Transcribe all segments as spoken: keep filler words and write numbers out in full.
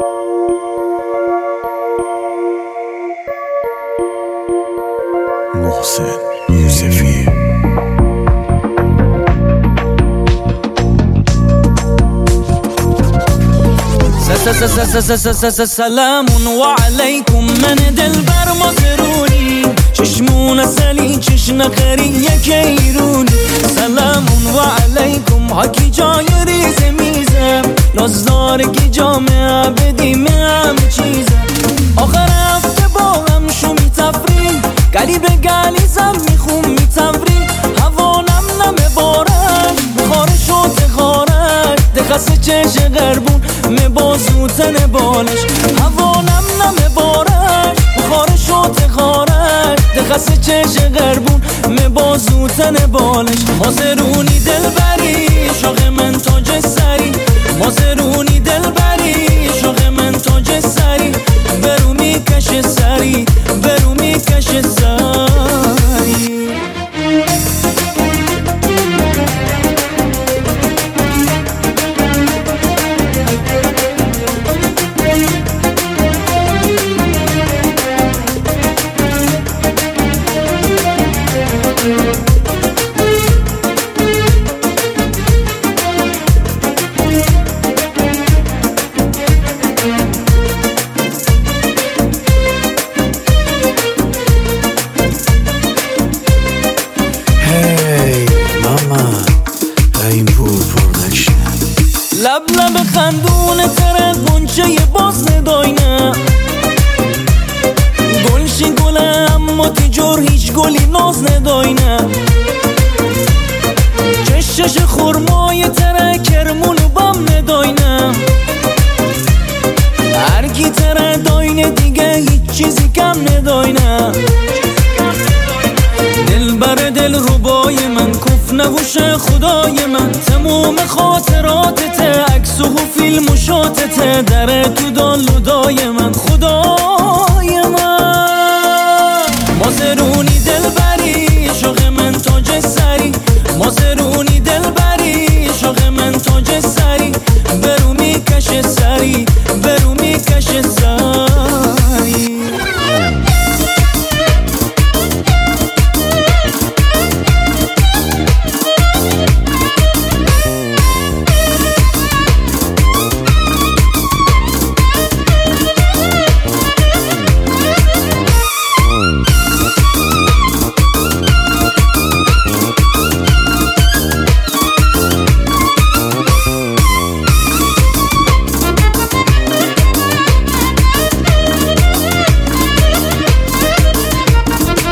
محسن یوسفی. سلامون و علیکم من دلبر مازرونی، چشمون سلی چشن خری یک ایرونی. سلامون و علیکم حکی جای ریز میزم، نازدارگی جامعه بدیم همه چیزم. آخر هفته با هم شو میتفریم، گلی به گلی زم میخون میتوریم. هوانم نمه بارد خارش و تخارد، دخصه چش غربون می بازوتن بالش. هوانم نمه بارد خارش و تخارد، دخصه چش غربون می بازوتن بالش. مازرونی دلبری شاق من تاج سری، مازرونی دلبری شاق من تاج سری. برو میکش سری، برو میکش سری. لب لب خندون تره گنچه باز نداینه، گلشی گله اما تیجور هیچ گلی ناز نداینه. چشش خورمای تره کرمونو بام نداینه، هرگی تره داینه دیگه هیچ چیزی کم نداینه. دل بر دل ربای من کف نبوش خدای من، تموم خاطراتت عکس و فیلم و شاتت در تو دالودای من خدای من. مازرونی دلبری شاق من تاج سری، مازرونی دلبری شاق من تاج سری. برو میکش سری، برو میکش سری.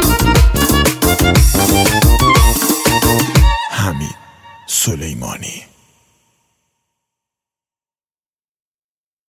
سلیمانی.